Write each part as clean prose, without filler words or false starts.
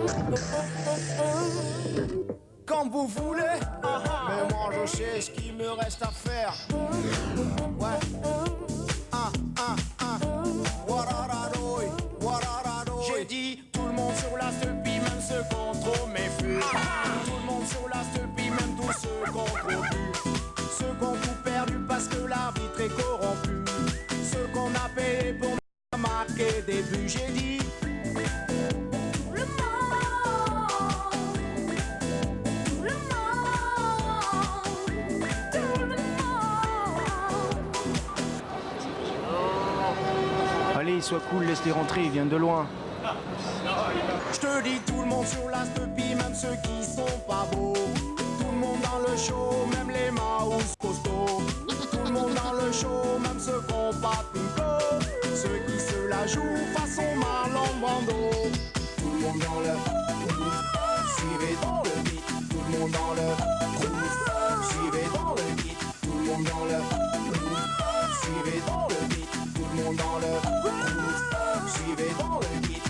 Comme vous voulez, mais moi je sais ce qu'il me reste à faire. Ouais. J'ai dit tout le monde sur la stupide, même ceux contre mes flux. Tout le monde sur la stupide, même tous ceux contre but. Ceux qui ont tout perdu parce que l'arbitre est corrompu. Ceux qu'on a payé pour marquer des buts. J'ai dit Allez, sois cool, laisse-les rentrer, ils viennent de loin. je te dis tout le monde sur la stupide, même ceux qui sont pas beaux. Tout le monde dans le show, même les mouse costauds. Tout le monde dans le show, même ceux qui ont pas de pinko. Ceux qui se la jouent façon Marlon Brando. Tout le monde dans le groove, suivez dans le beat. Tout le monde dans le groove, suivez dans le beat. Tout le monde dans le groove, suivez dans le beat. Tout le monde dans le groove, suivez dans le beat.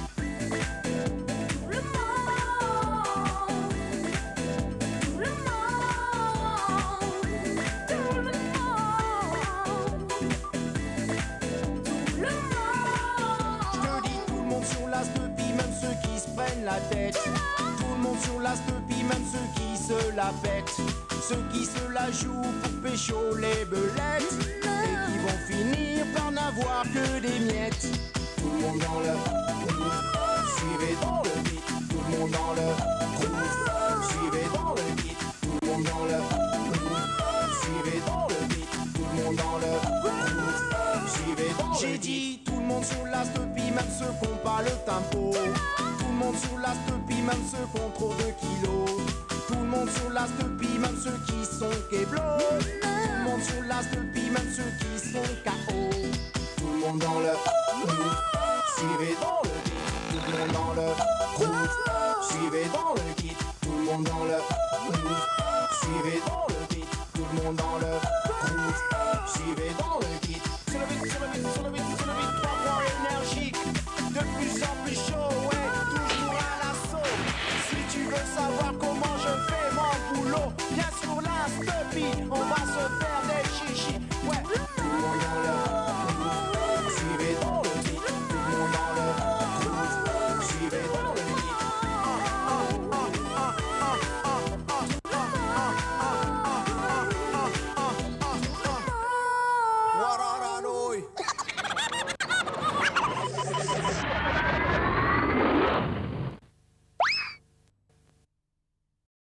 La tête. Tout le monde sur la stupide, même ceux qui se la pètent. Ceux qui se la jouent pour pécho les belettes. Et qui vont finir par n'avoir que des miettes. Tout le monde dans le groove, suivez dans le beat. Tout le monde dans le groove, suivez dans le beat. Tout le monde dans le groove, suivez dans le beat. Tout le monde dans le groove, suivez dans le beat. J'ai dit tout le monde sur la stupide, même ceux qui n'ont pas le tempo. Tout le monde sur la stupide, même ceux qui ont trop de kilos. Tout le monde sur la stupide, même ceux qui sont keblo. Tout le monde sur la stupide, même ceux qui sont KO. Tout le monde dans le groove, suivez dans le beat. Tout le monde dans le groove, suivez dans le beat. Tout le monde dans le groove, suivez dans le beat. Tout le monde dans le groove, suivez dans le beat.